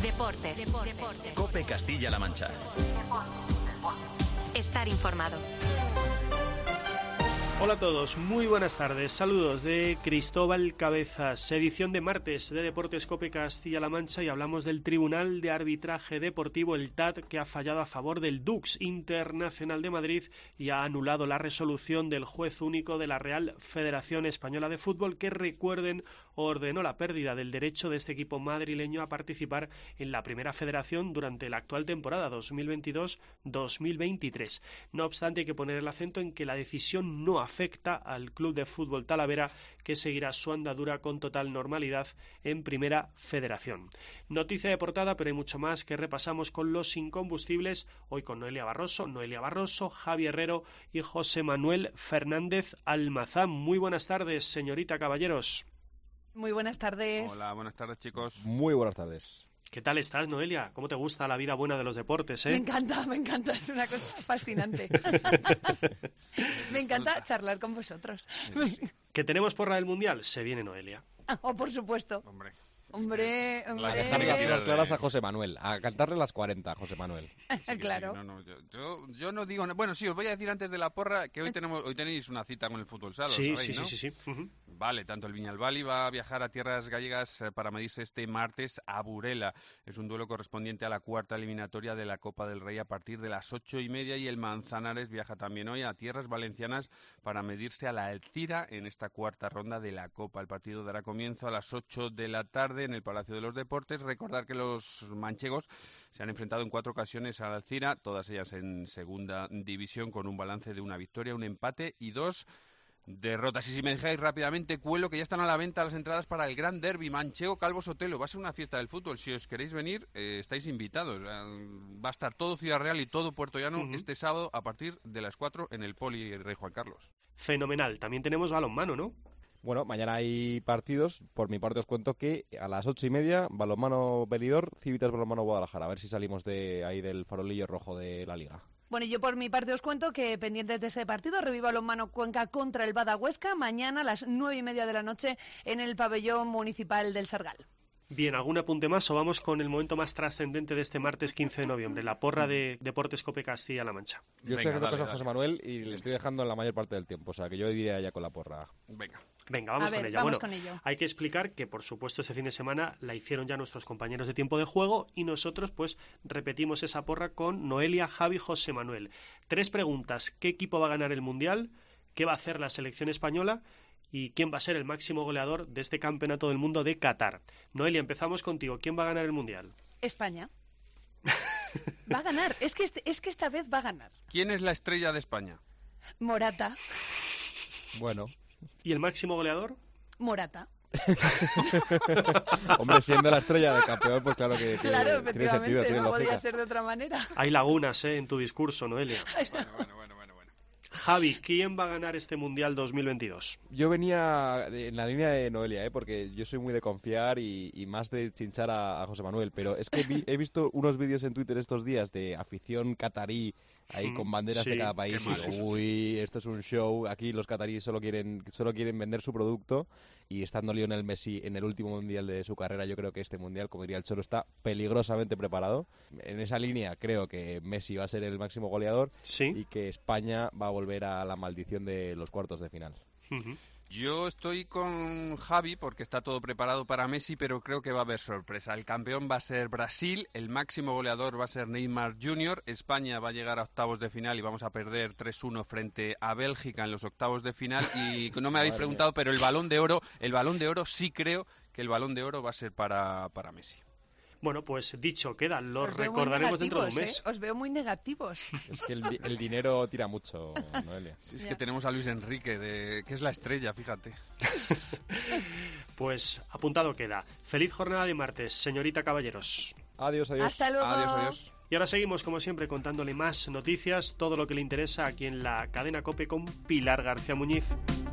Deportes. COPE Castilla-La Mancha. Estar informado. Hola a todos, muy buenas tardes, saludos de Cristóbal Cabezas, edición de martes de Deportes COPE Castilla-La Mancha y hablamos del Tribunal de Arbitraje Deportivo, el TAD, que ha fallado a favor del Dux Internacional de Madrid y ha anulado la resolución del juez único de la Real Federación Española de Fútbol, que, recuerden, ordenó la pérdida del derecho de este equipo madrileño a participar en la Primera Federación durante la actual temporada 2022-2023. No obstante, hay que poner el acento en que la decisión no afecta al Club de Fútbol Talavera, que seguirá su andadura con total normalidad en Primera Federación. Noticia de portada, pero hay mucho más que repasamos con los incombustibles, hoy con Noelia Barroso, Javi Herrero y José Manuel Fernández Almazán. Muy buenas tardes, señorita Caballeros. Muy buenas tardes. Hola, buenas tardes, chicos. Muy buenas tardes. ¿Qué tal estás, Noelia? ¿Cómo te gusta la vida buena de los deportes, eh? Me encanta, es una cosa fascinante. Me encanta charlar con vosotros. ¿Que tenemos porra del Mundial? Se viene Noelia. Oh, por supuesto. Hombre. A dejarle las cosas claras a José Manuel, a cantarle las 40 a José Manuel. Sí, claro. Sí, yo no digo... Bueno, sí, os voy a decir antes de la porra que hoy tenéis una cita con el fútbol sala, Sí, ¿sabéis, no? Sí. Uh-huh. Vale, tanto el Viñalbal va a viajar a tierras gallegas para medirse este martes a Burela. Es un duelo correspondiente a la cuarta eliminatoria de la Copa del Rey a partir de las 8:30, y el Manzanares viaja también hoy a tierras valencianas para medirse a la Alcira en esta cuarta ronda de la Copa. El partido dará comienzo a las 8 de la tarde en el Palacio de los Deportes. Recordar que los manchegos se han enfrentado en 4 ocasiones a la Alcira, todas ellas en segunda división, con un balance de 1 victoria, 1 empate y 2 derrotas. Y si me dejáis rápidamente, cuelo que ya están a la venta las entradas para el Gran Derby Manchego Calvo Sotelo. Va a ser una fiesta del fútbol. Si os queréis venir, estáis invitados. Va a estar todo Ciudad Real y todo Puerto Llano este sábado a partir de las 4 en el Poli Rey Juan Carlos. Fenomenal. También tenemos balonmano, ¿no? Bueno, mañana hay partidos. Por mi parte os cuento que a las 8:30, balonmano Benidorm, Civitas balonmano Guadalajara. A ver si salimos de ahí del farolillo rojo de la Liga. Bueno, y yo por mi parte os cuento que pendientes de ese partido, Reviva Balonmano Cuenca contra el Bada Huesca, mañana a las 9:30 de la noche en el pabellón municipal del Sargal. Bien, ¿algún apunte más o vamos con el momento más trascendente de este martes 15 de noviembre, la porra de Deportes COPE Castilla-La Mancha? Yo estoy haciendo caso a José Manuel y le estoy dejando en la mayor parte del tiempo, o sea que yo iría ya con la porra. Venga, vamos con ella. Vamos con ello. Hay que explicar que, por supuesto, este fin de semana la hicieron ya nuestros compañeros de Tiempo de Juego y nosotros, pues, repetimos esa porra con Noelia, Javi, José Manuel. 3 preguntas: ¿qué equipo va a ganar el Mundial? ¿Qué va a hacer la selección española? ¿Y quién va a ser el máximo goleador de este Campeonato del Mundo de Qatar? Noelia, empezamos contigo. ¿Quién va a ganar el Mundial? España. Va a ganar. Es que esta vez va a ganar. ¿Quién es la estrella de España? Morata. Bueno. ¿Y el máximo goleador? Morata. Hombre, siendo la estrella del campeón, pues claro que claro, tiene sentido, tiene no lógica. podía ser de otra manera. Hay lagunas, en tu discurso, Noelia. Bueno. Javi, ¿quién va a ganar este Mundial 2022? Yo venía en la línea de Noelia, porque yo soy muy de confiar y más de chinchar a José Manuel, pero es que he visto unos vídeos en Twitter estos días de afición catarí ahí con banderas de cada país y digo, uy, esto es un show, aquí los cataríes solo quieren vender su producto, y estando Lionel Messi en el último Mundial de su carrera, yo creo que este Mundial, como diría el Cholo, está peligrosamente preparado. En esa línea creo que Messi va a ser el máximo goleador y que España va a volver a la maldición de los cuartos de final. Yo estoy con Javi porque está todo preparado para Messi, pero creo que va a haber sorpresa. El campeón va a ser Brasil, el máximo goleador va a ser Neymar Jr., España va a llegar a octavos de final y vamos a perder 3-1 frente a Bélgica en los octavos de final. Y no me habéis preguntado, pero el Balón de Oro sí creo que el Balón de Oro va a ser para Messi. Bueno, pues dicho queda, lo recordaremos dentro de un mes. Os veo muy negativos. Es que el dinero tira mucho, Noelia. Es que tenemos a Luis Enrique, que es la estrella, fíjate. Pues apuntado queda. Feliz jornada de martes, señorita Caballeros. Adiós. Hasta luego. Adiós. Y ahora seguimos, como siempre, contándole más noticias, todo lo que le interesa aquí en la cadena COPE con Pilar García Muñiz.